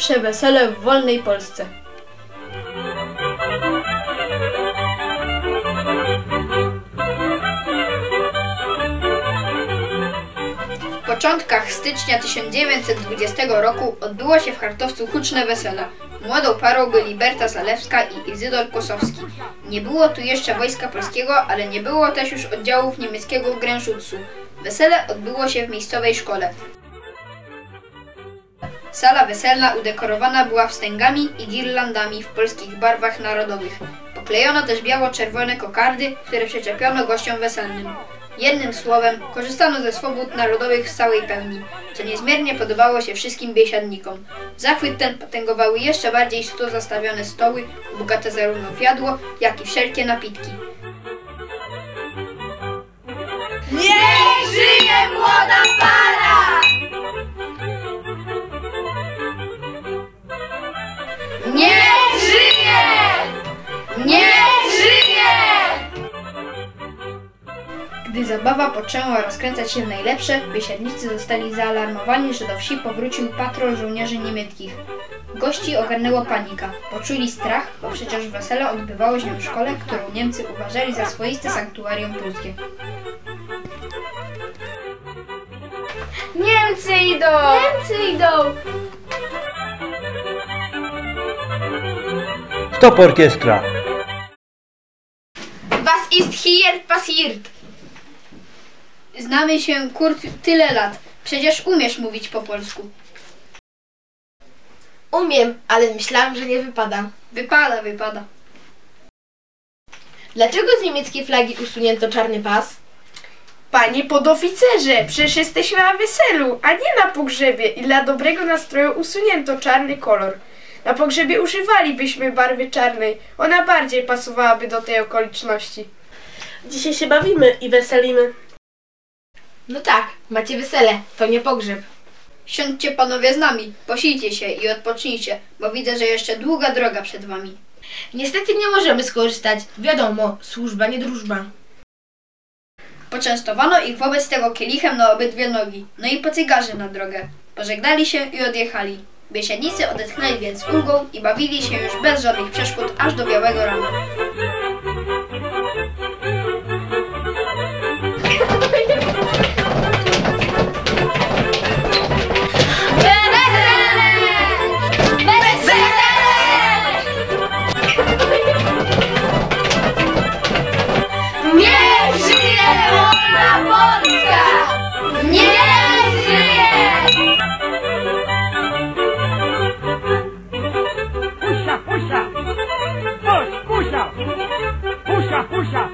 Pierwsze wesele w wolnej Polsce. W początkach stycznia 1920 roku odbyło się w Chartowcu huczne wesele. Młodą parą byli Berta Zalewska i Izydor Kosowski. Nie było tu jeszcze Wojska Polskiego, ale nie było też już oddziałów niemieckiego Grenzschutzu. Wesele odbyło się w miejscowej szkole. Sala weselna udekorowana była wstęgami i girlandami w polskich barwach narodowych. Poklejono też biało-czerwone kokardy, które przyczepiono gościom weselnym. Jednym słowem, korzystano ze swobód narodowych w całej pełni, co niezmiernie podobało się wszystkim biesiadnikom. Zachwyt ten potęgowały jeszcze bardziej 100 zastawione stoły, bogate zarówno w jadło, jak i wszelkie napitki. Niech żyje młoda para! Niech żyje! Niech żyje! Gdy zabawa poczęła rozkręcać się w najlepsze, biesiadnicy zostali zaalarmowani, że do wsi powrócił patrol żołnierzy niemieckich. Gości ogarnęła panika. Poczuli strach, bo przecież wesele odbywało się w szkole, którą Niemcy uważali za swoiste sanktuarium polskie. Niemcy idą! Niemcy idą! Stop orkiestra! Was ist hier passiert? Znamy się, Kurt, tyle lat. Przecież umiesz mówić po polsku. Umiem, ale myślałam, że nie wypada. Wypada. Dlaczego z niemieckiej flagi usunięto czarny pas? Panie podoficerze, przecież jesteśmy na weselu, a nie na pogrzebie i dla dobrego nastroju usunięto czarny kolor. Na pogrzebie używalibyśmy barwy czarnej, ona bardziej pasowałaby do tej okoliczności. Dzisiaj się bawimy i weselimy. No tak, macie wesele, to nie pogrzeb. Siądźcie panowie z nami, posijcie się i odpocznijcie, bo widzę, że jeszcze długa droga przed wami. Niestety nie możemy skorzystać. Wiadomo, służba nie drużba. Poczęstowano ich wobec tego kielichem na obydwie nogi, no i po cygarzy na drogę. Pożegnali się i odjechali. Biesiadnicy odetchnęli więc ulgą i bawili się już bez żadnych przeszkód aż do białego rana. Niech żyje wolna Polska! Niech żyje! Pusia! Pusia!